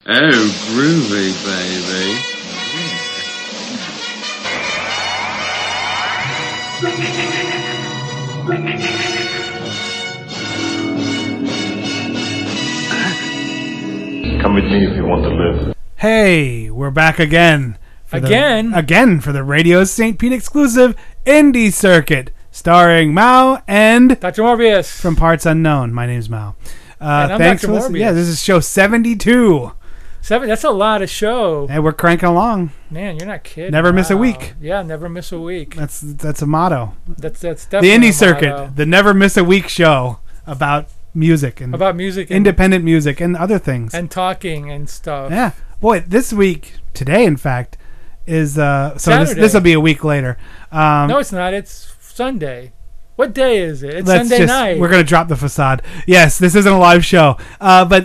Oh, groovy, baby. Come with me if you want to live. Hey, we're back again. For the Radio St. Pete exclusive Indie Circuit, starring Mao and Dr. Morbius from Parts Unknown. My name's Mao. And I'm thanks Dr. for listening. Morbius. Yeah, this is show 72. That's a lot of show. And we're cranking along. Man, you're not kidding. Never miss a week. Yeah, never miss a week. That's a motto. That's definitely the Indie a Circuit, motto. the never miss a week show about music and independent music and other things and talking and stuff. Yeah, boy, today in fact is so Saturday. this will be a week later. No, it's not. It's Sunday. What day is it? It's Sunday night. We're gonna drop the facade. Yes, this isn't a live show, but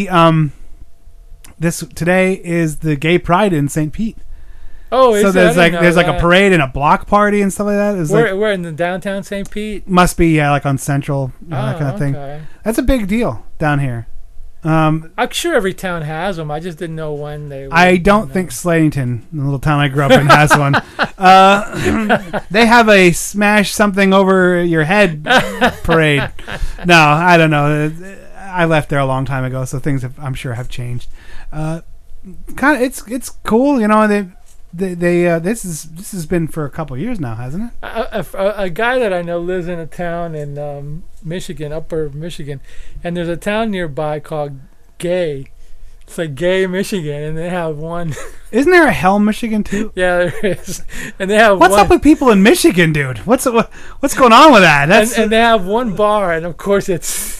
this today is the Gay Pride in St. Pete. Oh, so there's like a parade and a block party and stuff like that. We're in the downtown St. Pete. Must be like on Central, that kind of thing. That's a big deal down here. I'm sure every town has them. I just didn't know when they were. I don't think Slatington, the little town I grew up in, has one. They have a smash something over your head parade. No, I don't know. I left there a long time ago, so things I'm sure have changed. It's cool, you know. This has been for a couple of years now, hasn't it? A guy that I know lives in a town in Michigan, upper Michigan, and there's a town nearby called Gay. It's like Gay, Michigan, and they have one. Isn't there a Hell, Michigan too? Yeah, there is. And they have. What's up with people in Michigan, dude? What's going on with that? And they have one bar, and of course it's.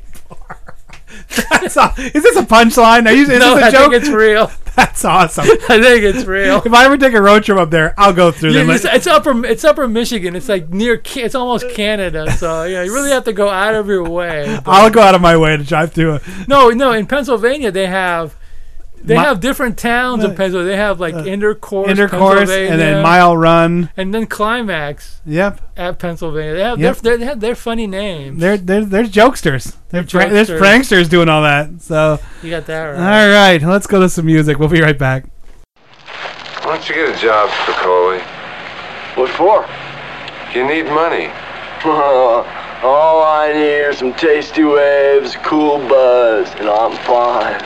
Is this a punchline? Is this a joke? I think it's real. That's awesome. I think it's real. If I ever take a road trip up there, I'll go through them. It's upper Michigan. It's like it's almost Canada. So yeah, you really have to go out of your way. I'll go out of my way to drive through it. No. In Pennsylvania, they have different towns in Pennsylvania. They have like Intercourse, and then Mile Run, and then Climax. Yep. At Pennsylvania, they have their funny names. There's jokesters. There's pranksters doing all that. So you got that right. All right, let's go to some music. We'll be right back. Why don't you get a job, Spicoli? What for? You need money. All I need are some tasty waves, cool buzz, and I'm fine.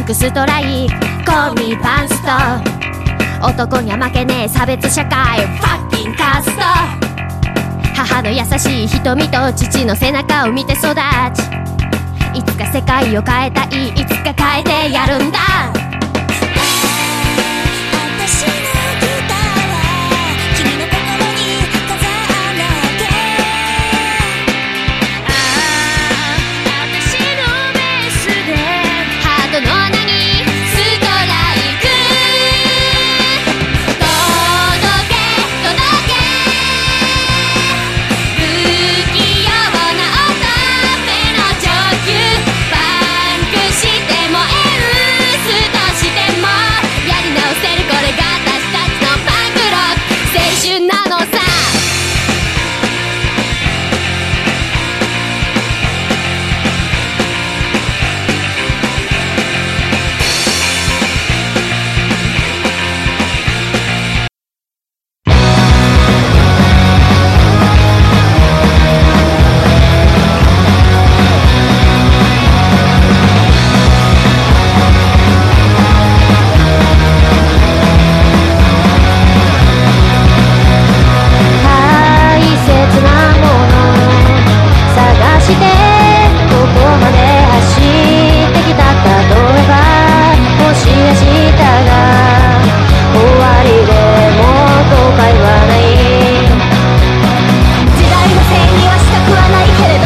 クストライク Call me パンスト男には負けねえ差別社会ファッキンカースト母の優しい瞳と父の背中を見て育ちいつか世界を変えたいいつか変えてやるんだ私のギターは君の心に飾らなきゃ私のベースでハートの穴にストライク届け不器用な乙女の上級パンクしてもエンスとしてもやり直せるこれが私たちのパンクロック青春なのさ大切なもの探してここまで走ってきた例えばもし明日が終わりでも後悔はない時代のせいにはしたくはないけれど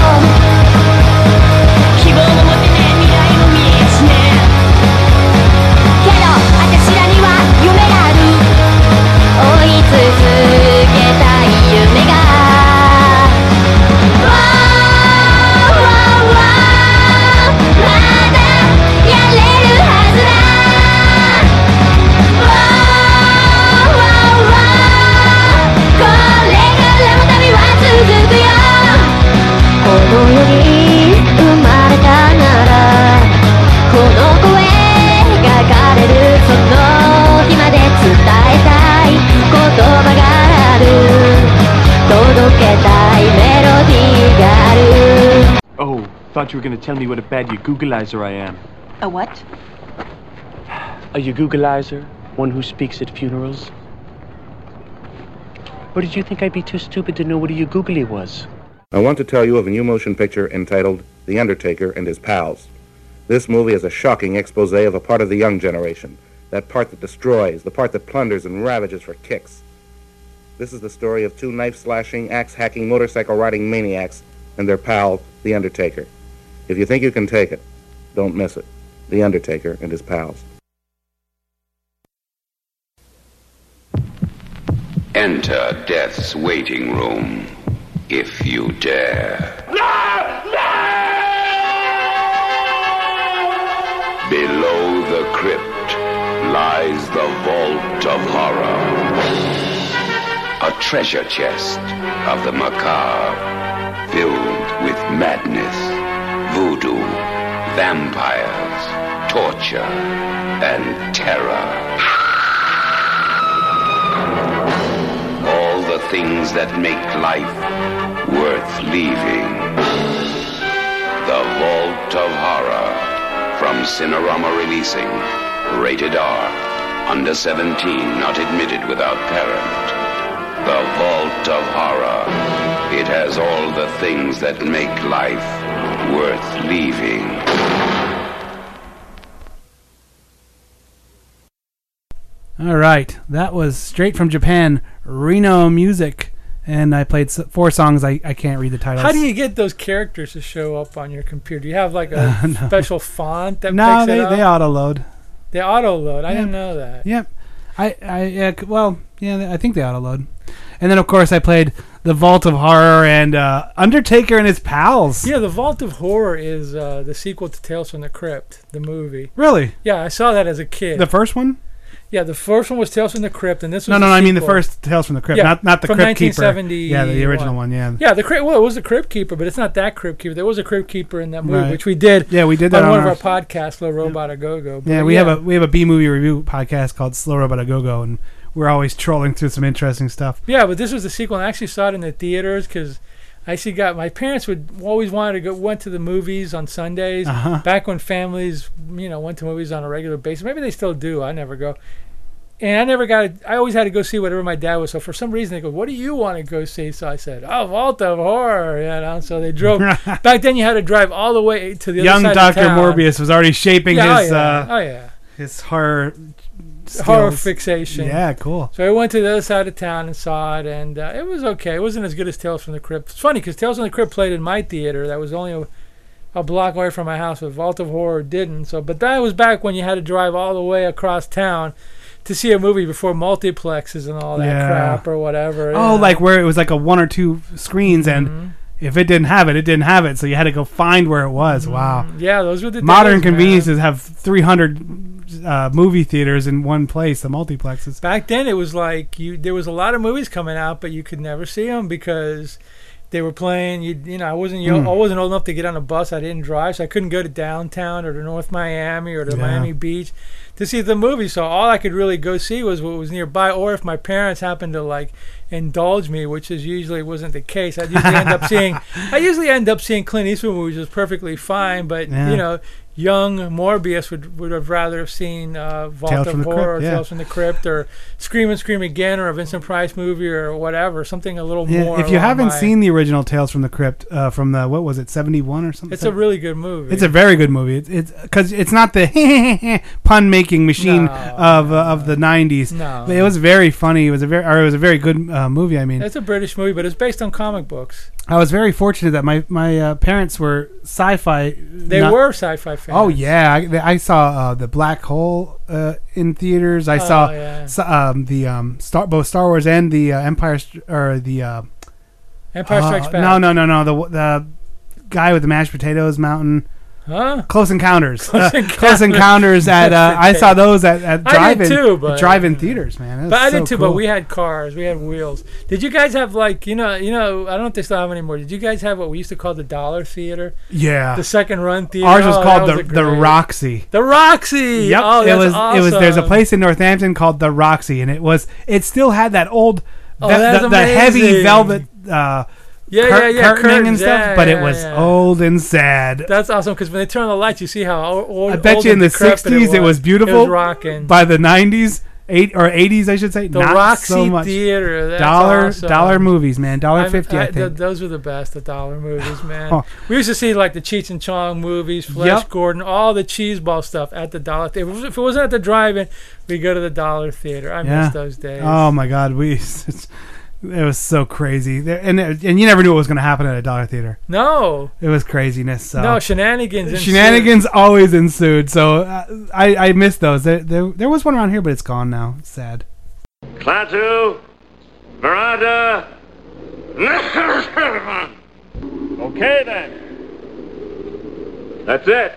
希望も持てねえ未来も見えやしねえけど私らには夢がある追い続けたい夢がまだやれるはずだこれからも旅は続くよこの世に生まれたならこの声が枯れるその日まで伝えたい言葉がある届けたいメロディーがある Oh, thought you were going to tell me what a bad Yagoogleizer I am. A what? A Yagoogleizer? One who speaks at funerals? Or did you think I'd be too stupid to know what a Yagoogly was? I want to tell you of a new motion picture entitled The Undertaker and His Pals. This movie is a shocking expose of a part of the young generation, that part that destroys, the part that plunders and ravages for kicks. This is the story of two knife-slashing, axe-hacking, motorcycle-riding maniacs and their pal, The Undertaker. If you think you can take it, don't miss it. The Undertaker and His Pals. Enter death's waiting room, if you dare. Below the crypt lies the vault of horror. A treasure chest of the macabre, filled with madness, voodoo, vampires, torture, and terror. All the things that make life worth leaving. The Vault of Horror. From Cinerama Releasing. Rated R. Under 17, not admitted without parent. The Vault of Horror. It has all the things that make life worth leaving. All right, that was straight from Japan, Reno Music, and I played 4 songs. I can't read the titles. How do you get those characters to show up on your computer? Do you have like a No. special font that No, picks it up? they auto load. They auto load. I didn't know that. Yep. I think they auto load. And then of course I played The Vault of Horror and Undertaker and His Pals. Yeah, The Vault of Horror is the sequel to Tales from the Crypt, the movie. Really? Yeah, I saw that as a kid. The first one? Yeah, the first one was Tales from the Crypt, and this was No, the I mean the sequel. first Tales from the Crypt, Yeah, not the from Crypt Keeper. 1970. Yeah, the original one. Yeah. Yeah, it was the Crypt Keeper, but it's not that Crypt Keeper. There was a Crypt Keeper in that movie, Right. which we did. Yeah, we did that on one on of our podcasts, Slow Robot A Go Go. Yeah, we have a B movie review podcast called Slow Robot A Go Go, and we're always trolling through some interesting stuff. Yeah, but this was the sequel, and I actually saw it in the theaters because I actually got my parents would always wanted to went to the movies on Sundays. Uh-huh. Back when families, went to movies on a regular basis. Maybe they still do. I never go. And I never got I always had to go see whatever my dad was. So for some reason they go, "What do you want to go see?" So I said, "Oh, Vault of Horror." So they drove. Back then you had to drive all the way to the Young other side Dr. of town. Morbius was already shaping his horror skills. Fixation. Yeah, cool. So I went to the other side of town and saw it, and it was okay. It wasn't as good as Tales from the Crypt. It's funny because Tales from the Crypt played in my theater. That was only a block away from my house, but Vault of Horror didn't. But that was back when you had to drive all the way across town to see a movie before multiplexes and all that crap or whatever. Oh, like where it was like a 1 or 2 screens, and if it didn't have it, it didn't have it. So you had to go find where it was. Wow. Yeah, those were the modern days, conveniences have 300 movie theaters in one place, the multiplexes. Back then, it was like there was a lot of movies coming out, but you could never see them because they were playing. I wasn't old enough to get on a bus. I didn't drive, so I couldn't go to downtown or to North Miami or to Miami Beach to see the movie. So all I could really go see was what was nearby, or if my parents happened to indulge me, which is usually wasn't the case. I usually end up seeing Clint Eastwood movies, which is perfectly fine. But young Morbius would have rather have seen Vault of Horror, or Tales from the Crypt, or Scream and Scream Again, or a Vincent Price movie, or whatever, something a little more. If you haven't seen the original Tales from the Crypt from the, what was it, 71 or something? It's a really good movie. It's a very good movie. It's because it's not the pun making machine of the 90s. No, it was very funny. It was a very good movie. I mean, it's a British movie, but it's based on comic books. I was very fortunate that my parents were sci-fi. They were sci-fi fans. Oh yeah, I saw the Black Hole in theaters. I saw both Star Wars and the Empire Strikes Back. No. The guy with the mashed potatoes mountain. Huh? Close Encounters. Close Encounters at I saw those at drive-in theaters, man. But I did too. Cool. But we had cars, we had wheels. Did you guys have I don't know if they still have anymore. Did you guys have what we used to call the Dollar Theater? Yeah. The second run theater. Ours was called the Roxy. The Roxy. Yep. Oh, it was. Awesome. It was. There's a place in Northampton called the Roxy, and it still had that old the heavy velvet. Curtaining and stuff, but it was old and sad. That's awesome because when they turn on the lights, you see how old. I bet you in the '60s it was beautiful. It was rocking. By the '90s, '80s, I should say, the not Roxy so much. Theater. That's dollar awesome. Movies, man. $1.50, I think. Those were the best. The dollar movies, man. We used to see the Cheech and Chong movies, Flash Gordon, all the cheeseball stuff at the dollar theater. If it wasn't at the drive-in, we go to the dollar theater. I miss those days. Oh my God, it was so crazy, and you never knew what was going to happen at a dollar theater. No, it was craziness. So. No, shenanigans. Shenanigans always ensued. So I missed those. There was one around here, but it's gone now. It's sad. Klaatu, Veranda. Okay then. That's it.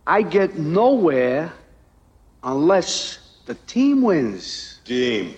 I get nowhere unless the team wins. Team.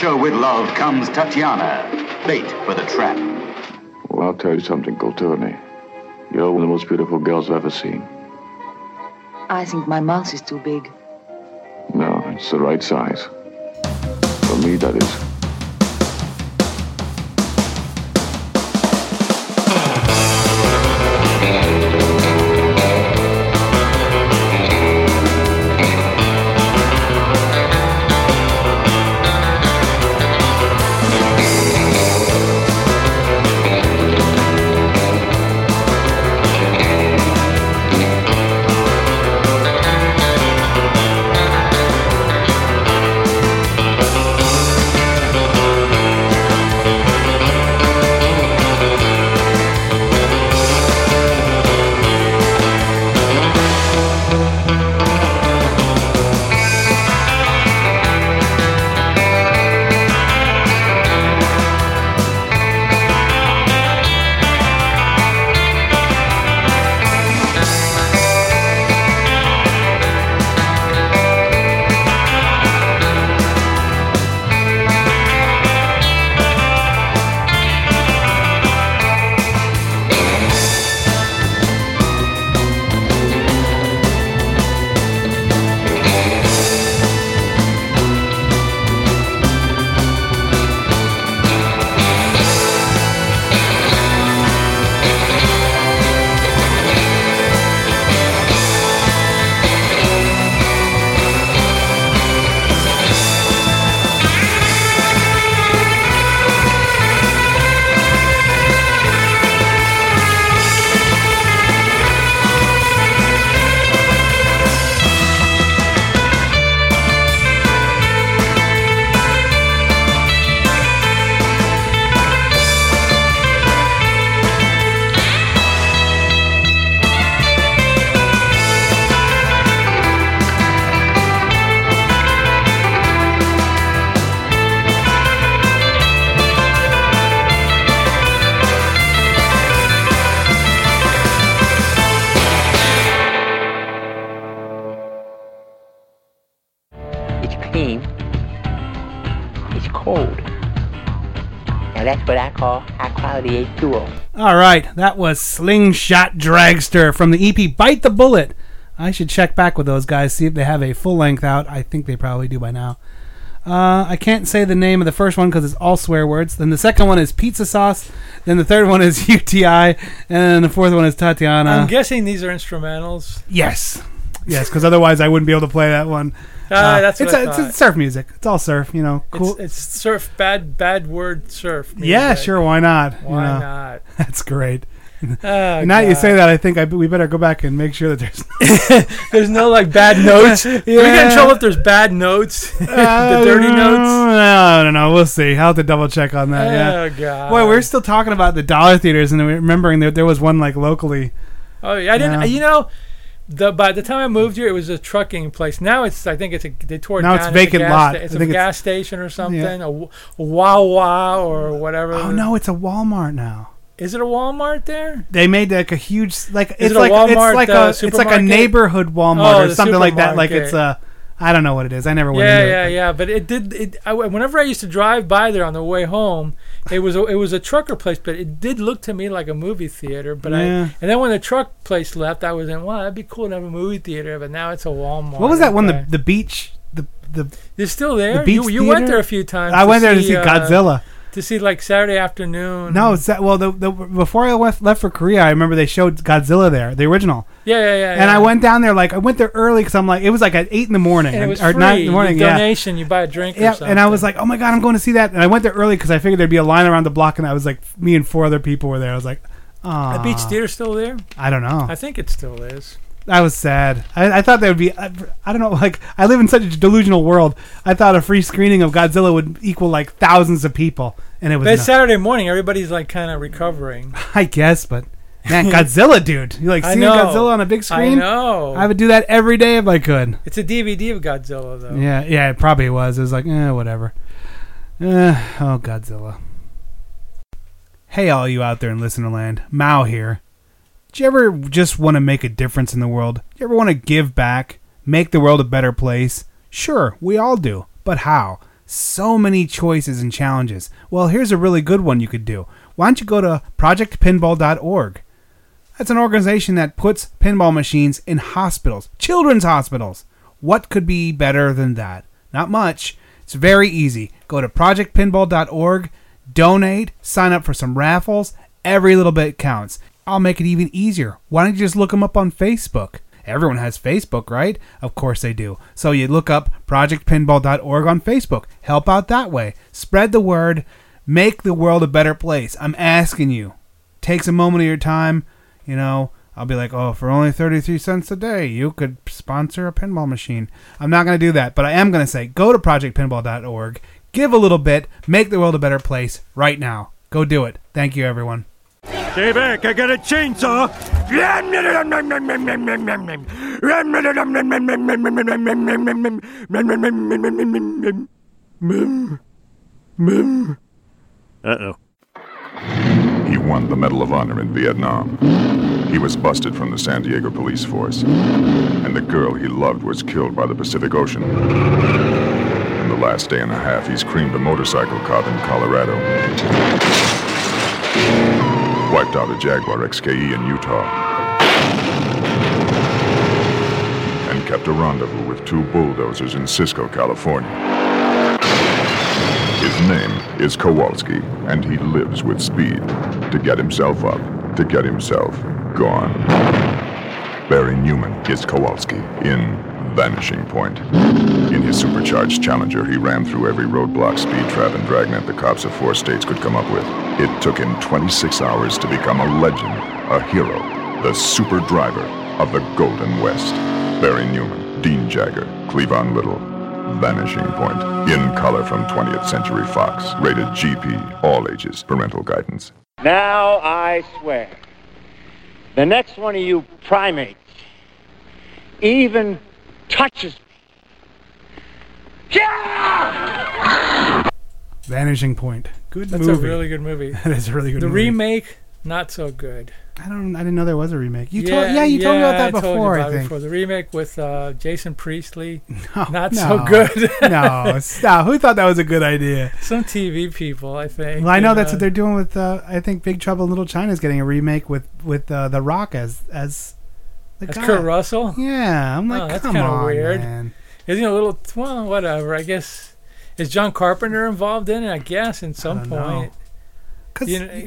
show with love comes Tatiana, bait for the trap. Well, I'll tell you something, Coturni. You're one of the most beautiful girls I've ever seen. I think my mouth is too big. No, it's the right size. For me, that is. That's what I call high-quality H2O. All right, that was Slingshot Dragster from the EP Bite the Bullet. I should check back with those guys, see if they have a full length out. I think they probably do by now. I can't say the name of the first one because it's all swear words. Then the second one is Pizza Sauce. Then the third one is UTI. And then the fourth one is Tatiana. I'm guessing these are instrumentals. Yes. Yes, because otherwise I wouldn't be able to play that one. That's what I thought. It's surf music. It's all surf, you know. Cool. It's surf, bad word surf music. Yeah, sure, why not? Why not? That's great. Oh, now you say that, I think we better go back and make sure that there's no like bad notes. Yeah. We get in trouble if there's bad notes, the dirty notes. I don't know. We'll see. I'll have to double check on that. Oh yeah. God. Boy, we're still talking about the dollar theaters, and remembering that there was one like locally. Oh yeah, I didn't. You know. By the time I moved here, it was a trucking place. Now they tore it down. Now it's vacant lot. It's a gas station or something, yeah. a Wawa or whatever. Oh no, it's a Walmart now. Is it a Walmart there? They made like a huge it's like Walmart, it's like a neighborhood Walmart or something like that. Like it's a I don't know what it is. I never went into it. Yeah. But whenever I used to drive by there on the way home, it was a trucker place, but it did look to me like a movie theater. But and then when the truck place left, I was in, wow, that'd be cool to have a movie theater. But now it's a Walmart. What was that one? The beach. You're still there. The You went there a few times. I went there to see Godzilla. To see like Saturday afternoon. No, it's that. Well, before I left for Korea, I remember they showed Godzilla there, the original. Yeah. And I went down there I went there early because I'm like, it was like at 8 in the morning, and it was or free. 9 in the morning. Donation, you buy a drink. Or something. And I was like, oh my god, I'm going to see that. And I went there early because I figured there'd be a line around the block, and I was like, me and 4 other people were there. I was like, oh. The Beach Theater still there? I don't know. I think it still is. I was sad. I thought there would be, I don't know, like, I live in such a delusional world. I thought a free screening of Godzilla would equal, like, thousands of people. And it was. But it's Saturday morning. Everybody's, like, kind of recovering. I guess, but, man, Godzilla, dude. You, like, seeing Godzilla on a big screen? I know. I would do that every day if I could. It's a DVD of Godzilla, though. Yeah, it probably was. It was like, whatever. Oh, Godzilla. Hey, all you out there in listener land. Mao here. Do you ever just want to make a difference in the world? Do you ever want to give back? Make the world a better place? Sure, we all do. But how? So many choices and challenges. Well, here's a really good one you could do. Why don't you go to projectpinball.org? That's an organization that puts pinball machines in hospitals, children's hospitals. What could be better than that? Not much. It's very easy. Go to projectpinball.org, donate, sign up for some raffles. Every little bit counts. I'll make it even easier. Why don't you just look them up on Facebook? Everyone has Facebook, right? Of course they do. So you look up projectpinball.org on Facebook. Help out that way. Spread the word. Make the world a better place. I'm asking you. Take a moment of your time. You know, I'll be like, oh, for only 33 cents a day, you could sponsor a pinball machine. I'm not going to do that, but I am going to say, go to projectpinball.org, give a little bit, make the world a better place right now. Go do it. Thank you, everyone. Stay back, I got a chainsaw. Uh-oh. He won the Medal of Honor in Vietnam. He was busted from the San Diego police force. And the girl he loved was killed by the Pacific Ocean. In the last day and a half, he's creamed a motorcycle cop in Colorado. Wiped out a Jaguar XKE in Utah. And kept a rendezvous with 2 bulldozers in Cisco, California. His name is Kowalski, and he lives with speed to get himself up, to get himself gone. Barry Newman is Kowalski in Vanishing Point. In his supercharged Challenger, he ran through every roadblock, speed trap, and dragnet the cops of 4 states could come up with. It took him 26 hours to become a legend, a hero, the super driver of the Golden West. Barry Newman, Dean Jagger, Cleavon Little. Vanishing Point. In color from 20th Century Fox. Rated GP. All ages. Parental guidance. Now I swear, the next one of you primates even touches me. Vanishing Point. Good movie. That's a really good movie. That is a really good movie. The remake, not so good. I didn't know there was a remake. You told me about that before, I think. The remake with Jason Priestley, No, not so good. No, stop. Who thought that was a good idea? Some TV people, I think. Well, I know that's what they're doing with. I think Big Trouble in Little China is getting a remake with The Rock as the guy. Kurt Russell. Yeah, I'm like, that's come kind of on, weird. man. Isn't it a little? Well, whatever. I guess is John Carpenter involved in it? I guess in some point. Because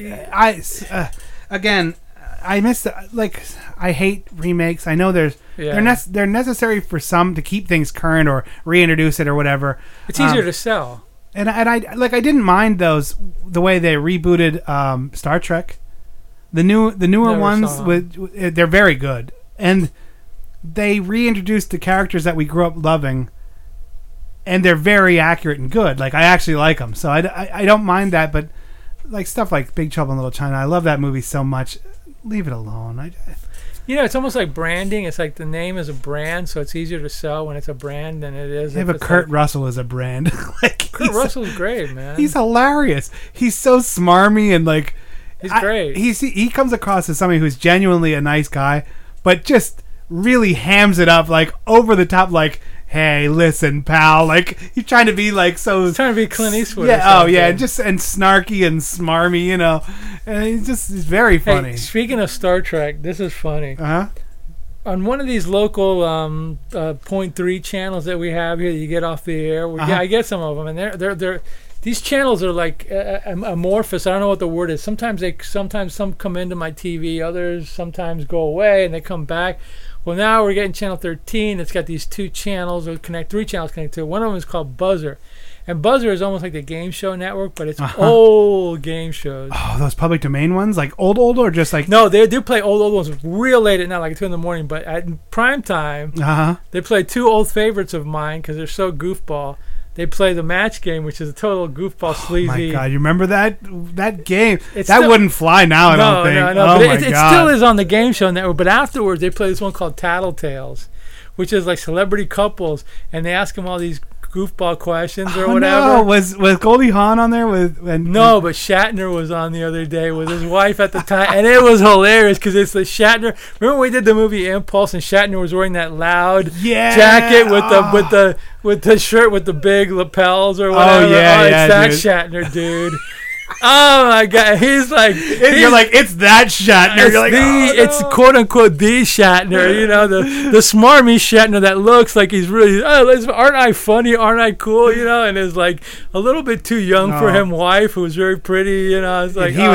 again. I miss I hate remakes. I know they're necessary for some to keep things current or reintroduce it or whatever. It's easier to sell. And I didn't mind those the way they rebooted Star Trek. The newer ones they're very good, and they reintroduced the characters that we grew up loving, and they're very accurate and good. Like I actually like them, so I don't mind that. But like stuff like Big Trouble in Little China, I love that movie so much. Leave it alone. It's almost like branding. It's like the name is a brand, so it's easier to sell when it's a brand than it is. Yeah, but Kurt Russell is a brand. Kurt Russell's great, man. He's hilarious. He's so smarmy and he's great. He comes across as somebody who's genuinely a nice guy, but just really hams it up over the top. Hey, listen, pal. He's trying to be He's trying to be Clint Eastwood. Yeah. Oh, yeah. And snarky and smarmy, And he's very funny. Hey, speaking of Star Trek, this is funny. On one of these local .3 channels that we have here, that you get off the air. I get some of them, and they're these channels are amorphous. I don't know what the word is. Sometimes some come into my TV, others sometimes go away, and they come back. Well, now we're getting channel 13. It's got these 2 channels, 3 channels connected to it. One of them is called Buzzer. And Buzzer is almost like the Game Show Network, but it's old game shows. Oh, those public domain ones? Old, or just No, they do play old ones real late at night, like 2 in the morning. But at prime time, they play 2 old favorites of mine because they're so goofball. They play the Match Game, which is a total goofball, sleazy. Oh, my God. You remember that game? That wouldn't fly now, I don't think. No. Oh, but it still is on the Game Show Network. But afterwards, they play this one called Tattletales, which is like celebrity couples, and they ask them all these goofball questions or Oh, whatever. no. Was Goldie Hawn on there? No, but Shatner was on the other day with his wife at the time, and it was hilarious because it's the Shatner. Remember when we did the movie Impulse, and Shatner was wearing that loud jacket with the shirt with the big lapels or whatever. Oh yeah, it's that dude. Shatner, dude. Oh my God, he's like, you're like, it's that Shatner. You're like, it's quote unquote the Shatner, you know, the smarmy Shatner that looks like he's really, aren't I funny? Aren't I cool? You know, and is like a little bit too young for him. Wife who was very pretty, you know. It's like he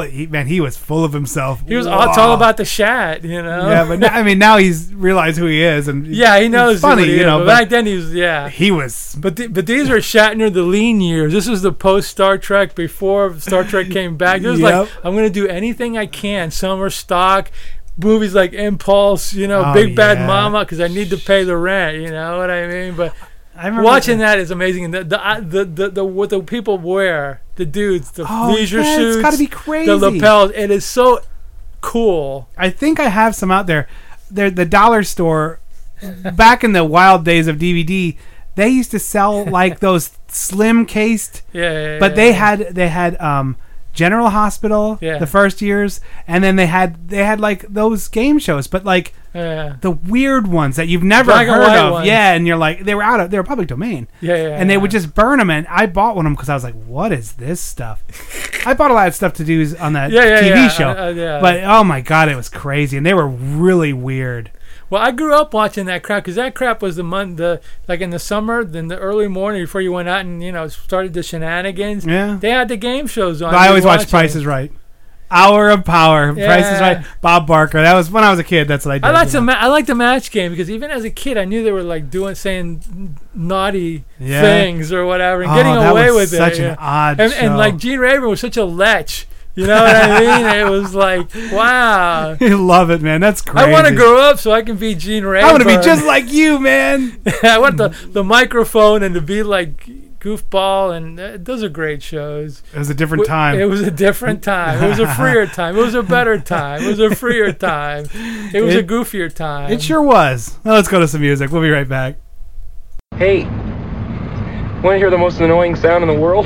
was full of himself. He was all about the Shat, you know. Yeah, but now he's realized who he is, and he knows he's funny, you know. But back then he was, But these are Shatner the lean years. This was the post Star Trek before Star Trek came back. It was like, I'm going to do anything I can. Summer stock, movies like Impulse, you know, Big Bad Mama, because I need to pay the rent. You know what I mean? But watching that is amazing. And what the people wear, the dudes, the leisure suits, it's got to be crazy. The lapels, it is so cool. I think I have some out there. They're the dollar store. Back in the wild days of DVD, they used to sell like those slim cased. But they had General Hospital the first years, and then they had like those game shows, but like the weird ones that you've never heard of. Ones. Yeah, and you're like, they were public domain. And they would just burn them, and I bought one of them because I was like, what is this stuff? I bought a lot of stuff to do on that TV show, but oh my God, it was crazy, and they were really weird. Well, I grew up watching that crap because that crap was like in the summer, then the early morning before you went out and started the shenanigans. Yeah, they had the game shows on. But I always watched Price is Right. Hour of Power, Price is Right. Bob Barker. That was when I was a kid. That's what I did. I liked the match game because even as a kid, I knew they were like saying naughty things or whatever and getting away with it. Such an odd show. And like Gene Rayburn was such a lech. You know what I mean? It was like, wow. I love it, man. That's crazy. I want to grow up so I can be Gene Rayburn. I want to be just like you, man. I want the microphone and to be like Goofball, and those are great shows. It was a different time. It was a different time. It was a freer time. It was a better time. It was a freer time. It was a goofier time. It sure was. Well, let's go to some music. We'll be right back. Hey, want to hear the most annoying sound in the world?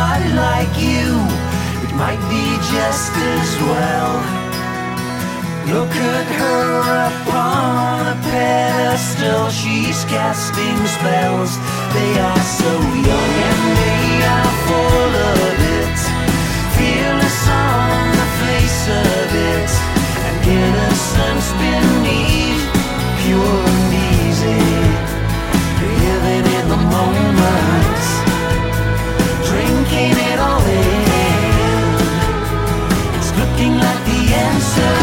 somebody like you, it might be just as well. Look at her upon a pedestal, she's casting spells. They are so young and they are full of it, fearless on the face of it, and innocence beneath, pure and easy, living in the moment, drinking it all in. It's looking like the answer.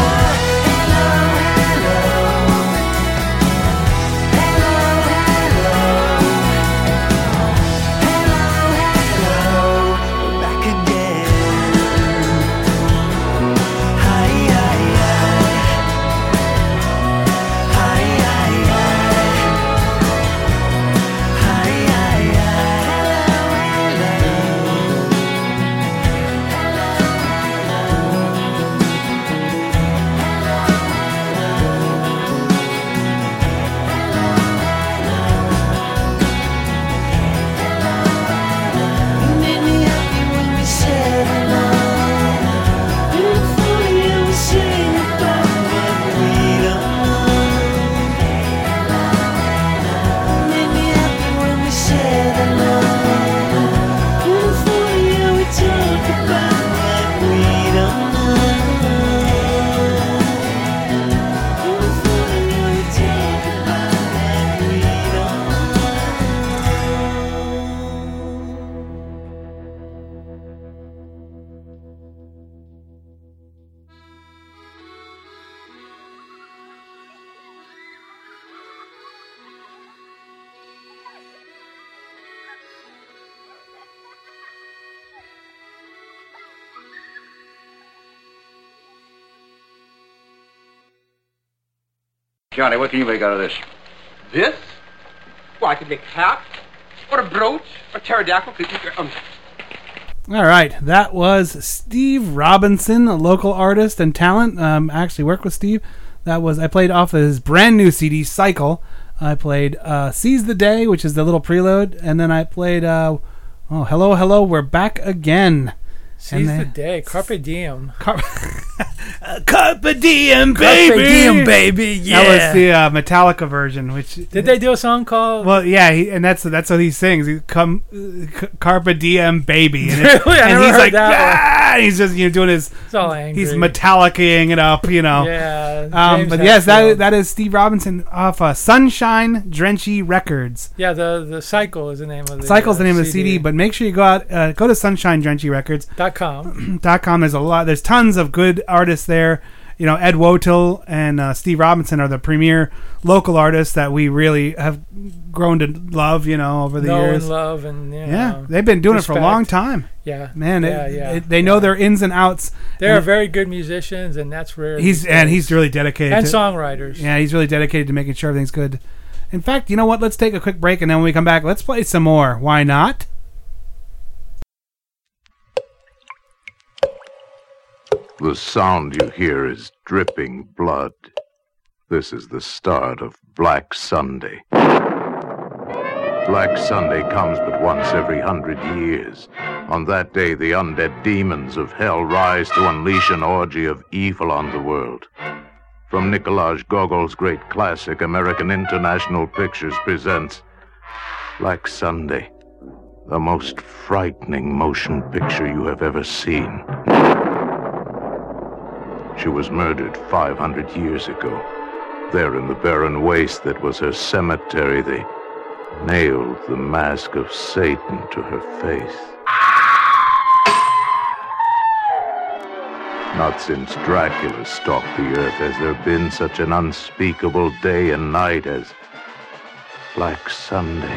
Johnny, what can you make out of this? This? Well, I could make a hat, or a brooch, or pterodactyl. All right, that was Steve Robinson, a local artist and talent. Actually worked with Steve. I played off of his brand new CD, Cycle. I played Seize the Day, which is the little prelude, and then I played Hello, Hello, We're Back Again. Seize the Day, Carpe Diem. Carpe Diem, baby! Carpe Diem, baby, yeah! That was the Metallica version, which... Did they do a song called... Well, yeah, and that's what he sings. Carpe Diem, baby. And really? I never heard that and he's just doing his... It's all angry. He's Metallica-ing it up, Yeah. But yes, that is Steve Robinson off Sunshine Drenchy Records. Yeah, the Cycle is the name of the Cycle's the name of the CD, but make sure you go out, go to Sunshine Drenchy Records.com. There's tons of good artists there. Ed Wotil and Steve Robinson are the premier local artists that we really have grown to love, over the years. And love and they've been doing respect. it for a long time. Yeah, man, they know their ins and outs. They're very good musicians, and that's rare. He's really dedicated. And songwriters. Yeah, he's really dedicated to making sure everything's good. In fact, you know what? Let's take a quick break, and then when we come back, let's play some more. Why not? The sound you hear is dripping blood. This is the start of Black Sunday. Black Sunday comes but once every 100 years. On that day, the undead demons of hell rise to unleash an orgy of evil on the world. From Nikolaj Gogol's great classic, American International Pictures presents Black Sunday, the most frightening motion picture you have ever seen. She was murdered 500 years ago. There in the barren waste that was her cemetery, they nailed the mask of Satan to her face. Not since Dracula stalked the earth has there been such an unspeakable day and night as Black Sunday.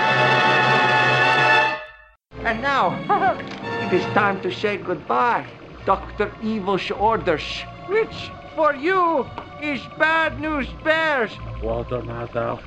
And now, it is time to say goodbye. Dr. Evil's orders, which for you is bad news bears. What the matter?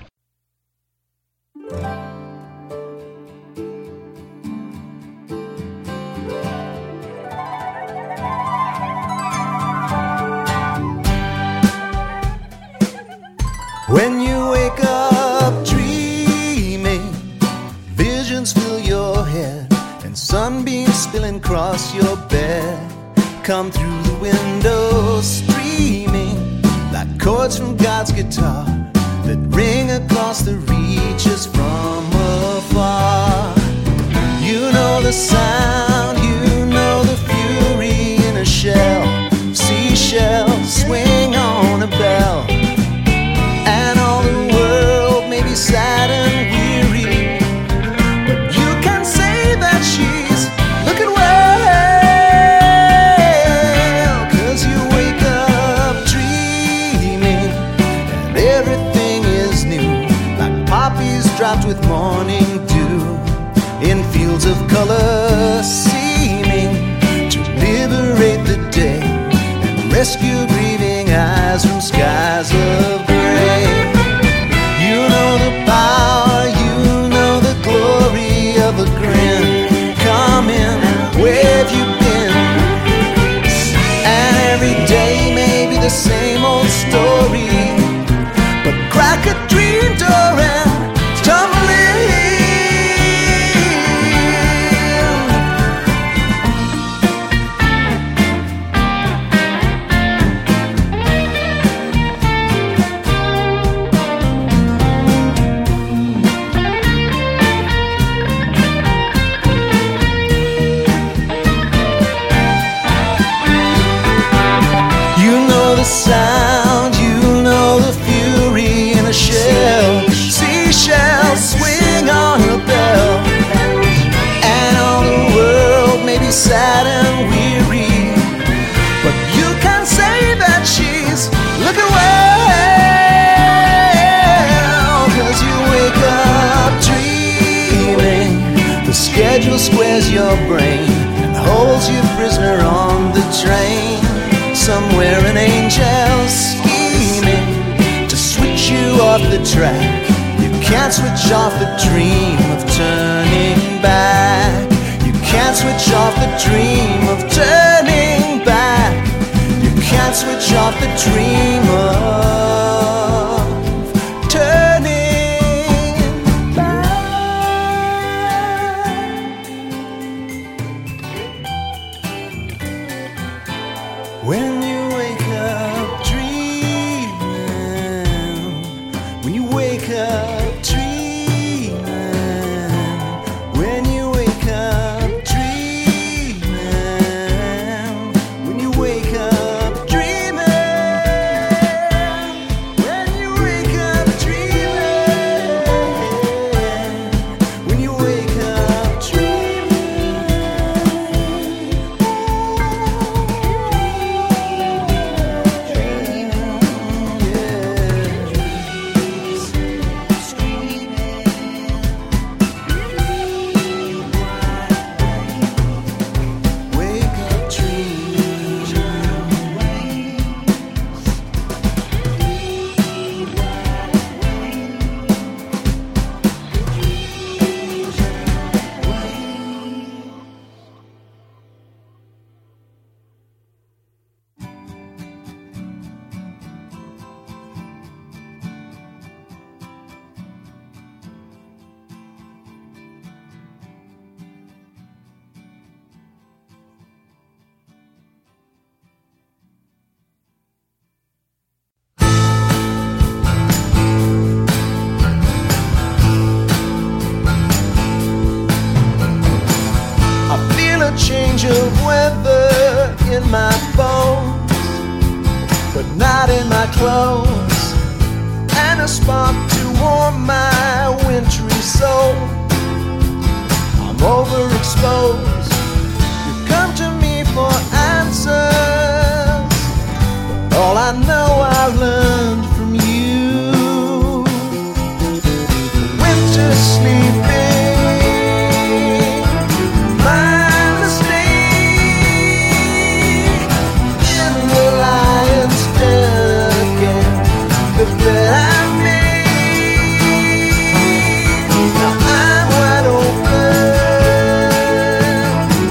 When you wake up dreaming, visions fill your head and sunbeams rain spilling across your bed. Come through the window streaming like chords from God's guitar that ring across the reaches from afar. You know the sound, you know the fury in a shell. Seashells swing on a bell, and all the world may be sad and weary, but you can say that she's looking well, 'cause you wake up dreaming and everything is new, like poppies dropped with morning dew in fields of color, seeming to liberate the day and rescue grieving eyes from skies of gray. You know the power, you know the glory of a grin. Come in, where have you been? And every day may be the same old story, but crack a dream door and tumble in. Sound, you know the fury in a shell. Seashells swing on a bell, and all the world may be sad and weary, but you can say that she's looking well, 'cause you wake up dreaming. The schedule squares your brain and holds you prisoner on the train. Somewhere an angel scheming to switch you off the track. You can't switch off the dream of turning back. You can't switch off the dream of turning back. You can't switch off the dream of turning back. When you wake up dreaming, when you wake up dreaming, when you wake up dreaming, when you wake up dreaming, when you wake up dreaming, when you wake up change of weather in my bones, but not in my clothes, and a spark to warm my wintry soul. I'm overexposed. You come to me for answers, but all I know I learned from you. Winter sleeping, that I made. Now I'm wide open.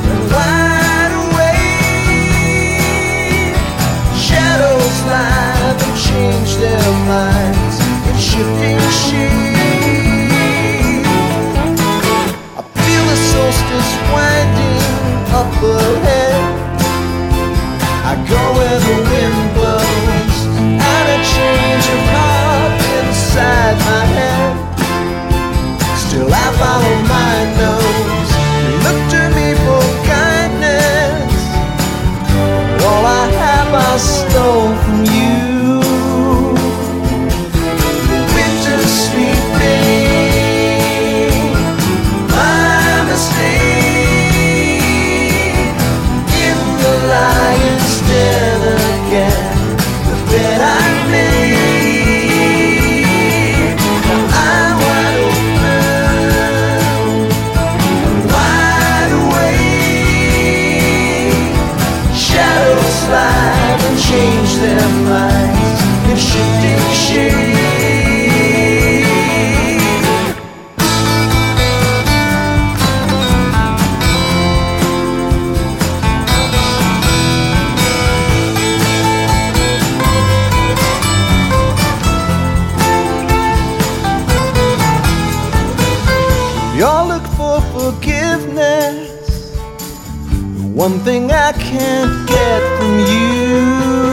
one thing I can't get from you.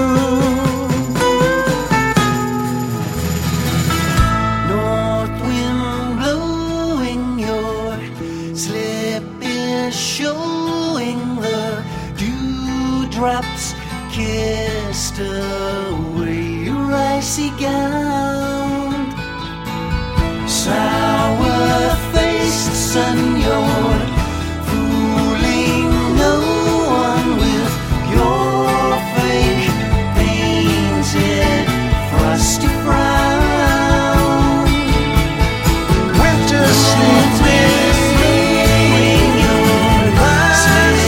North wind blowing, your slip is showing, the dewdrops kissed away your icy gown. Sour-faced son, you're fooling no one with your fake painted frosty frown. Winter sleeping, your eyes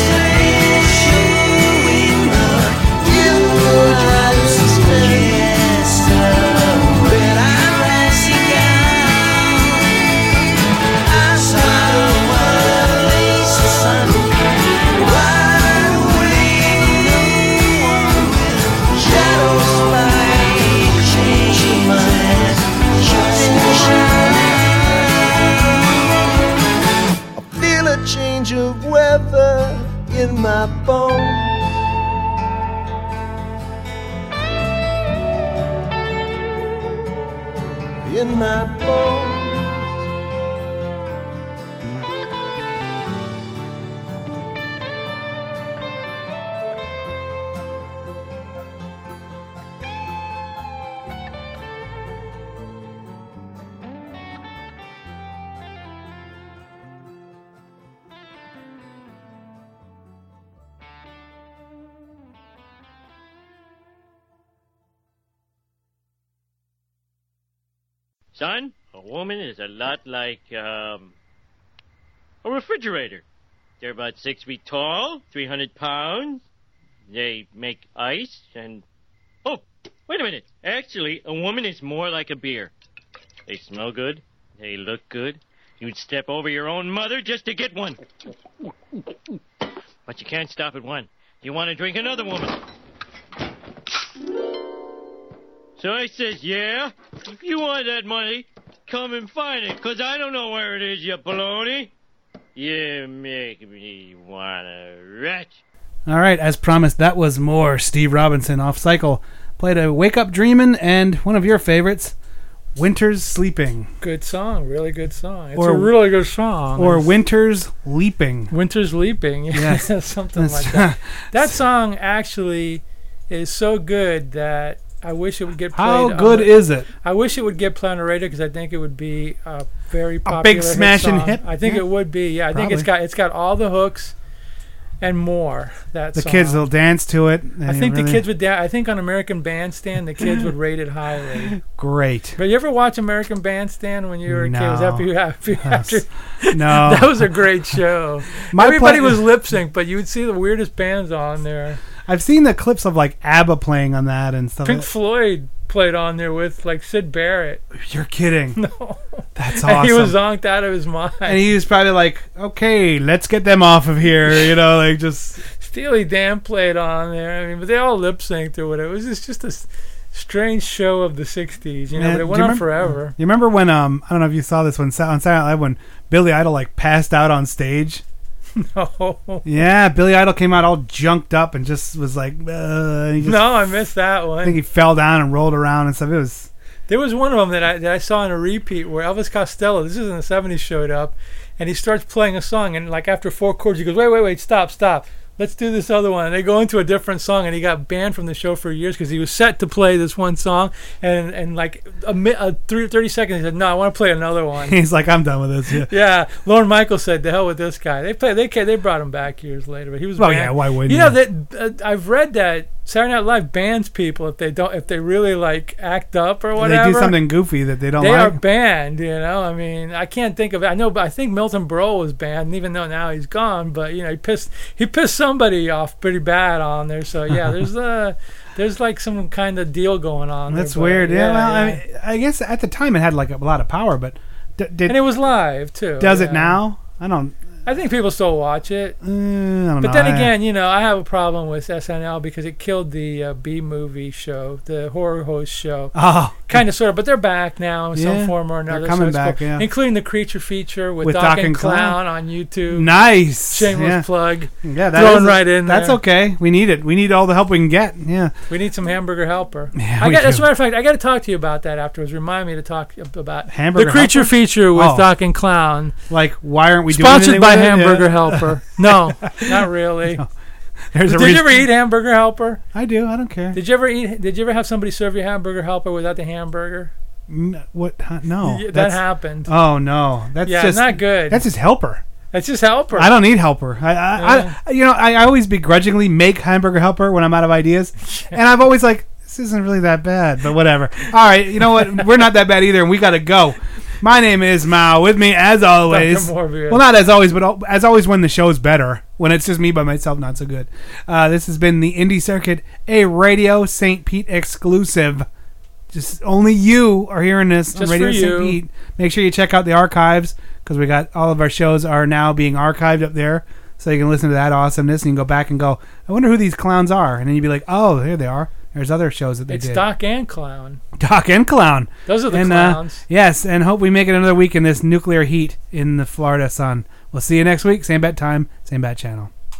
showing, the dewdrops kissed away your icy gown. Sour-faced son, wide awake, no one with shadows like changing minds, shutting I feel a change of weather in my bones. In my bones. Son, a woman is a lot like, a refrigerator. They're about 6 feet tall, 300 pounds. They make ice and... Oh, wait a minute. Actually, a woman is more like a beer. They smell good. They look good. You'd step over your own mother just to get one. But you can't stop at one. You want to drink another woman. So I says, yeah, if you want that money, come and find it, 'cause I don't know where it is, you baloney. You make me wanna retch. All right, as promised, that was more Steve Robinson off cycle. Played a Wake Up Dreamin' and one of your favorites, Winter's Sleeping. Good song, really good song. It's Or- a really good song. Or It's- Winter's Leaping. Winter's Leaping, Yes. something like that. That song actually is so good that I wish it would get played. How on good the- is it? I wish it would get played on the radio because I think it would be a very popular big smashing song. hit? I think Yeah. it would be. Yeah, I think it's got all the hooks and more. That The song. kids will dance to it. I think the kids would. I think on American Bandstand, the kids would rate it highly. Great. But you ever watch American Bandstand when you were a kid? Was that No. after? No. That was a great show. My Everybody play- was lip sync, but you would see the weirdest bands on there. I've seen the clips of like ABBA playing on that and stuff. Pink Floyd played on there with like Sid Barrett. You're kidding. No. That's And he was awesome. zonked out of his mind. And he was probably like, okay, let's get them off of here, like just... Steely Dan played on there. I mean, but they all lip synced or whatever. It was just a strange show of the 60s, Man, but it do went you on remember- forever. You remember when, I don't know if you saw this one, on Saturday Night Live, when Billy Idol like passed out on stage? No. Yeah, Billy Idol came out all junked up and just was like, he just, No, I missed that one. I think he fell down and rolled around and stuff. It was... There was one of them that I saw in a repeat where Elvis Costello, this is in the 70s, showed up, and he starts playing a song, and like after 4 chords, he goes, wait, stop. Let's do this other one. And they go into a different song, and he got banned from the show for years because he was set to play this one song, and like 30 seconds, he said, no, I want to play another one. He's like, I'm done with this. Yeah. Yeah, Lorne Michaels said, "The hell with this guy." They brought him back years later, but he was. Well, banned. yeah, why wouldn't you? you? Know that I've read that Saturday Night Live bans people if they really like act up or whatever. They do something goofy that they don't They like. are banned. I mean, I can't think of it. I know, but I think Milton Berle was banned, and even though now he's gone, but he pissed somebody off pretty bad on there. So yeah, there's like some kind of deal going on. That's there, weird. but, Yeah, well, I mean, I guess at the time it had like a lot of power, but and it was live too. Does it yeah. now? I don't. I think people still watch it. I don't know. But then again, I have a problem with SNL because it killed the B movie show, the horror host show. Oh, Kind of, sort of, but they're back now in some Yeah, form or they're another. coming so it's back, cool. yeah. Including the Creature feature with Doc and Clown on YouTube. Nice. Shameless plug. Yeah, Thrown right in That's there. okay. We need it. We need all the help we can get. Yeah. We need some Hamburger Helper. Yeah, As a matter of fact, I got to talk to you about that afterwards. Remind me to talk about Hamburger the Creature Helper? feature with Oh. Doc and Clown. Like, why aren't we doing Sponsored anything by with it? Hamburger Yeah. Helper. No, not really. No. There's a Did you reason- ever eat Hamburger Helper? I do. I don't care. Did you ever have somebody serve you Hamburger Helper without the hamburger? What? No. Yeah, that That's- happened. Oh no. That's Yeah, just not good. That's just Helper. That's just Helper. I don't need Helper. I always begrudgingly make Hamburger Helper when I'm out of ideas, and I've always like, this isn't really that bad, but whatever. All right, you know what? We're not that bad either, and we got to go. My name is Mao. With me, as always. Dr. Morbius. Well, not as always, but as always when the show's better. When it's just me by myself, not so good. This has been the Indie Circuit, a Radio St. Pete exclusive. Just only you are hearing this on Just Radio for St. you. Pete. Make sure you check out the archives because we got all of our shows are now being archived up there, so you can listen to that awesomeness and you can go back and go, I wonder who these clowns are, and then you'd be like, oh, here they are. There's other shows that they It's did. Doc and Clown. Doc and Clown. Those are the and, clowns. Yes, and hope we make it another week in this nuclear heat in the Florida sun. We'll see you next week. Same bat time, same bat channel.